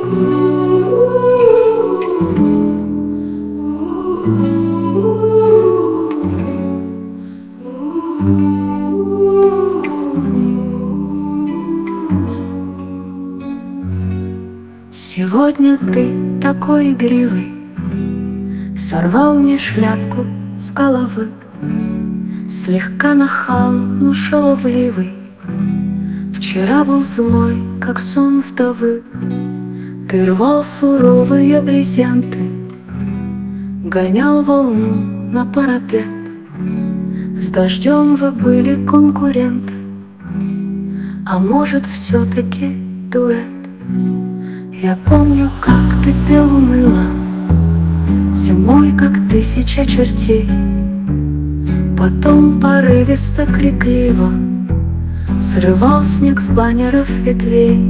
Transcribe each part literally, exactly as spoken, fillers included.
Сегодня ты такой игривый, сорвал мне шляпку с головы. Слегка нахал, но шаловливый. Вчера был злой, как сон вдовы. Ты рвал суровые брезенты, гонял волну на парапет. С дождем вы были конкуренты, а может, все-таки дуэт. Я помню, как ты пел уныло, зимой, как тысяча чертей. Потом порывисто, крикливо срывал снег с баннеров ветвей.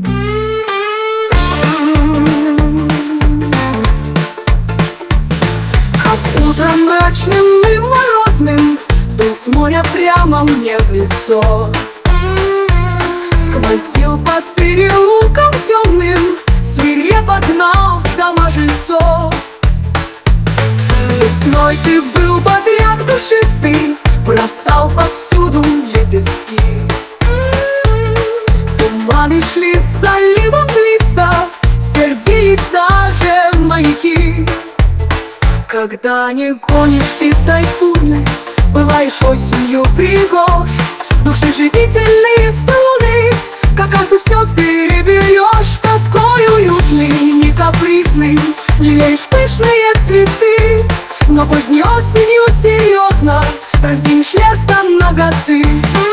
Как утром мрачным и морозным дул с моря прямо мне в лицо. Сквозил под переулком темным, свирепо гнал в дома жильцов. Весной ты был бодряк душистый, бросал повсюду лепестки. Туманы шли с заливом листа, сердились даже маяки. Когда не гонишь ты тайфуны, бываешь осенью пригож. Души живительные струны, как арту все переберешь. Такой уютный, не капризный, лелеешь пышные цветы. Но поздней осенью серьезно разденешь лес до наготы.